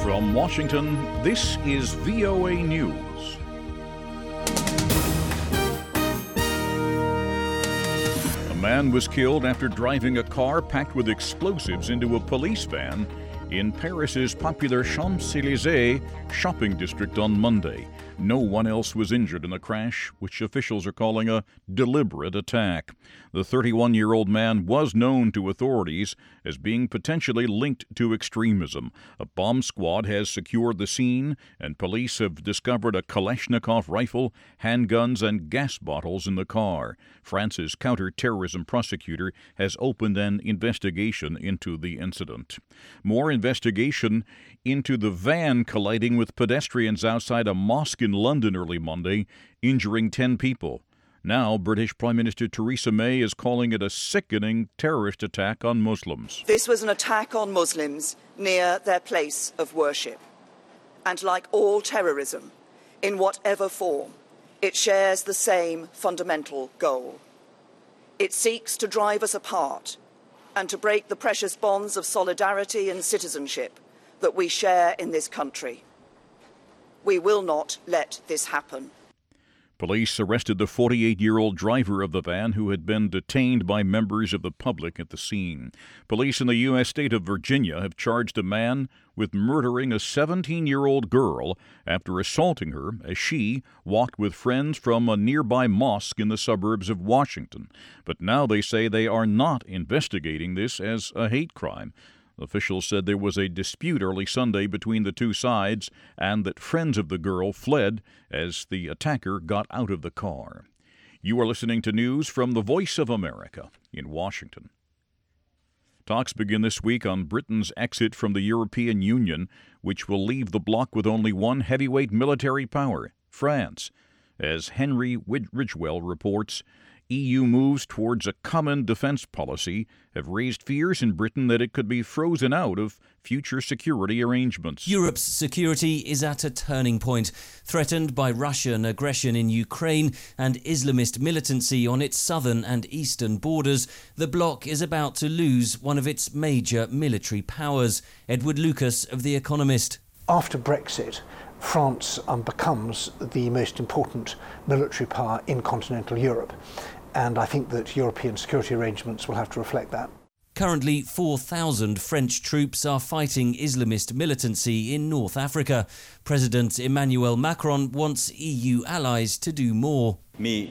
From Washington, this is VOA News. A man was killed after driving a car packed with explosives into a police van in Paris's popular Champs-Élysées shopping district on Monday. No one else was injured in the crash, which officials are calling a deliberate attack. The 31-year-old man was known to authorities as being potentially linked to extremism. A bomb squad has secured the scene, and police have discovered a Kalashnikov rifle, handguns, and gas bottles in the car. France's counter-terrorism prosecutor has opened an investigation into the incident. More investigation into the van colliding with pedestrians outside a mosque in London early Monday, injuring 10 people. Now, British Prime Minister Theresa May is calling it a sickening terrorist attack on Muslims. This was an attack on Muslims near their place of worship. And like all terrorism, in whatever form, it shares the same fundamental goal. It seeks to drive us apart and to break the precious bonds of solidarity and citizenship that we share in this country. We will not let this happen. Police arrested the 48-year-old driver of the van who had been detained by members of the public at the scene. Police in the U.S. state of Virginia have charged a man with murdering a 17-year-old girl after assaulting her as she walked with friends from a nearby mosque in the suburbs of Washington. But now they say they are not investigating this as a hate crime. Officials said there was a dispute early Sunday between the two sides and that friends of the girl fled as the attacker got out of the car. You are listening to news from the Voice of America in Washington. Talks begin this week on Britain's exit from the European Union, which will leave the bloc with only one heavyweight military power, France. As Henry Ridgwell reports, EU moves towards a common defense policy have raised fears in Britain that it could be frozen out of future security arrangements. Europe's security is at a turning point. Threatened by Russian aggression in Ukraine and Islamist militancy on its southern and eastern borders, the bloc is about to lose one of its major military powers. Edward Lucas of The Economist. After Brexit, France becomes the most important military power in continental Europe. And I think that European security arrangements will have to reflect that. Currently, 4,000 French troops are fighting Islamist militancy in North Africa. President Emmanuel Macron wants EU allies to do more.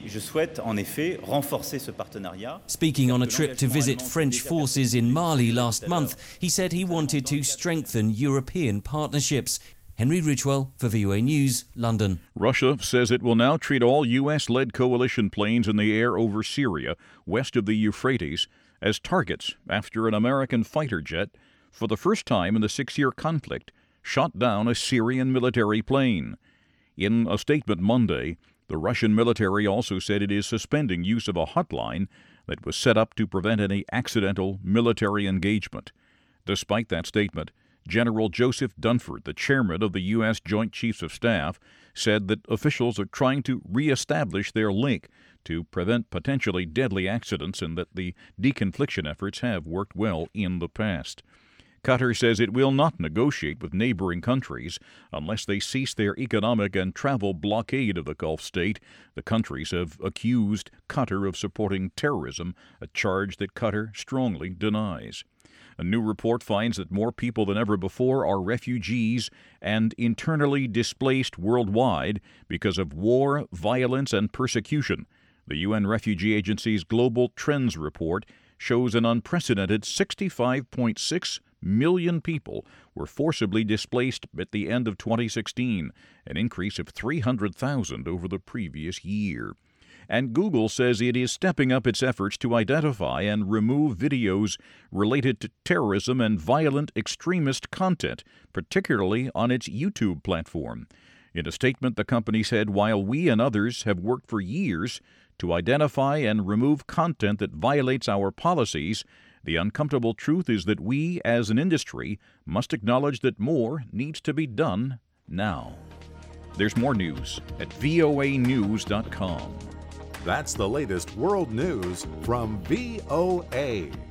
Speaking on a trip to visit French forces in Mali last month, he said he wanted to strengthen European partnerships. Henry Ridgwell for VOA News, London. Russia says it will now treat all U.S.-led coalition planes in the air over Syria, west of the Euphrates, as targets after an American fighter jet, for the first time in the 6-year conflict, shot down a Syrian military plane. In a statement Monday, the Russian military also said it is suspending use of a hotline that was set up to prevent any accidental military engagement. Despite that statement, General Joseph Dunford, the chairman of the U.S. Joint Chiefs of Staff, said that officials are trying to reestablish their link to prevent potentially deadly accidents and that the deconfliction efforts have worked well in the past. Qatar says it will not negotiate with neighboring countries unless they cease their economic and travel blockade of the Gulf state. The countries have accused Qatar of supporting terrorism, a charge that Qatar strongly denies. A new report finds that more people than ever before are refugees and internally displaced worldwide because of war, violence, and persecution. The UN Refugee Agency's Global Trends Report shows an unprecedented 65.6 million people were forcibly displaced at the end of 2016, an increase of 300,000 over the previous year. And Google says it is stepping up its efforts to identify and remove videos related to terrorism and violent extremist content, particularly on its YouTube platform. In a statement, the company said, while we and others have worked for years to identify and remove content that violates our policies, the uncomfortable truth is that we, as an industry, must acknowledge that more needs to be done now. There's more news at voanews.com. That's the latest world news from VOA.